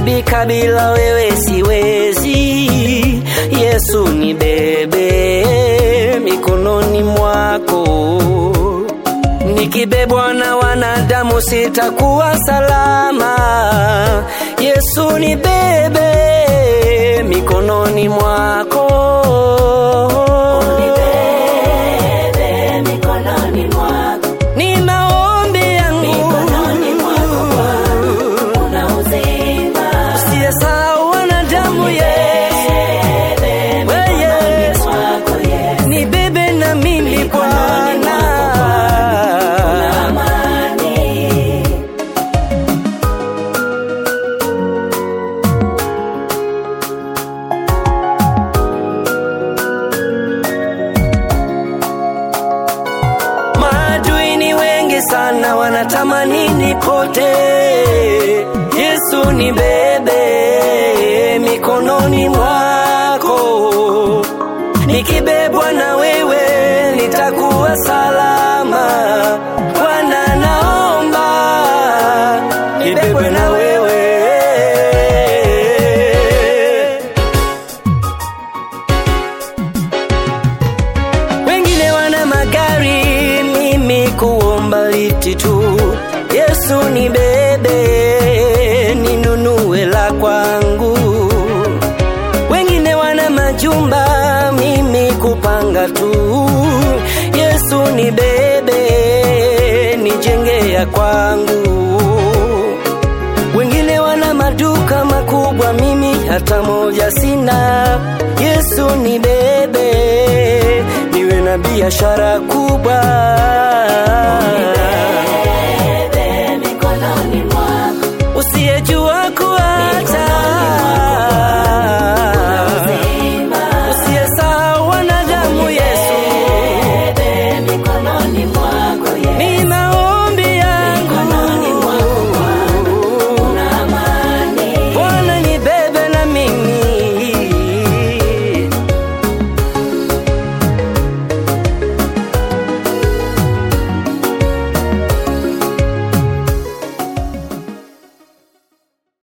Nimehesabika bila wewe siwezi. Yesu nibebe mikononi mwako. Nikibebwa na wanadamu sitakuwa salama. Yesu nibebe mikononi mwako. Nibebe mikononi mwako. Ni maombi yangu mikononi mwako kuna uzima. Usiyesahau wanadamu Yesu. Nibebe na mimi Bwana. Sana wanatamani nipote. Yesu nibebe mikononi mwako. Nikibebwa na wewe nitakuwa salama. Bwana naomba nibebwe na wewe. Wengine wana magari, mimi kuomba liti tu. Yesu nibebe ninunue la kwangu. Wengine wana majumba, mimi kupanga tu. Yesu nibebe nijenge ya kwangu. Wengine wana maduka makubwa, mimi hata moja sina. Yesu nibebe niwe na biashara kubwa.